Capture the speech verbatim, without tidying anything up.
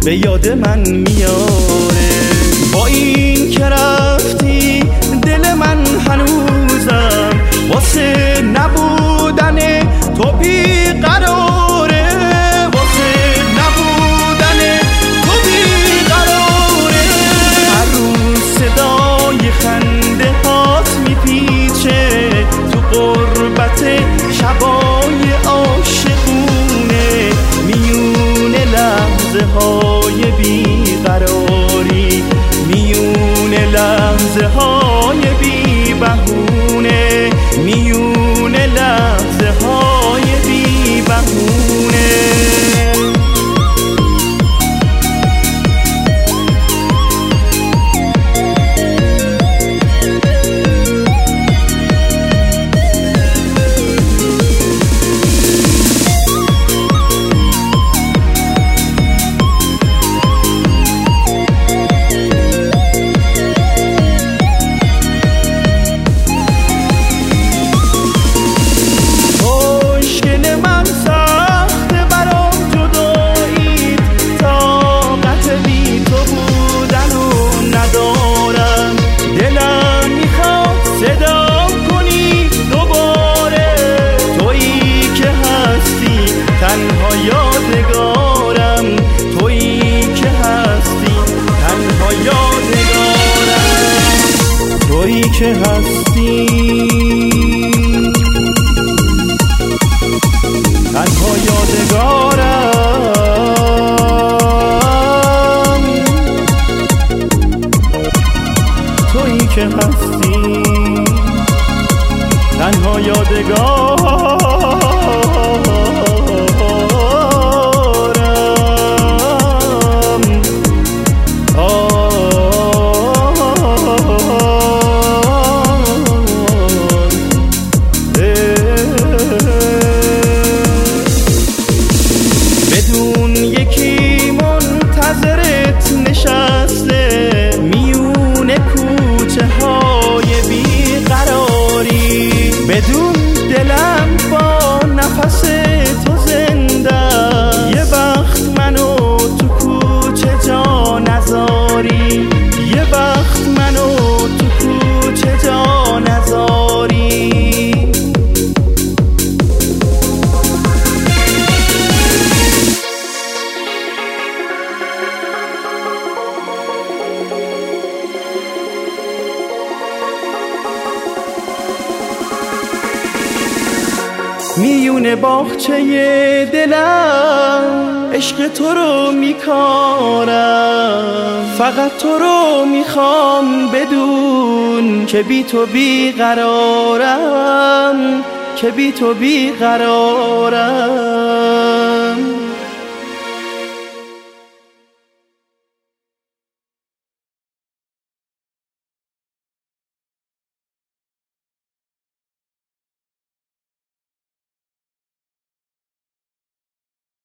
به یاد من میاره. با این که رفتی دل من هنوزم واسه نبودن تو بیقراره، واسه نبودن تو بیقراره. هر روز صدای خنده هات میپیچه تو غربت شبای عاشقونه، میونه لحظه های بیقراری، میونه لحظه های بی بهونه، میونه لحظه های بی بهونه. تنها یادگارم تویی که هستی، تنها یادگارم تویی که هستی، تنها یادگارم تویی که هستی، تنها یادگارم. بدون یکی منتظرت نشسته میونه کوچه های بیقراری، بدون دلم با نفس تو زنده، یه وقت منو تو کوچه جا نذاری، یه وقت منو تو کوچه جا نذاری. میونه باغچه دلم عشق تو رو میکارم، فقط تو رو میخوام بدون که بی تو بیقرارم، که بی تو بیقرارم.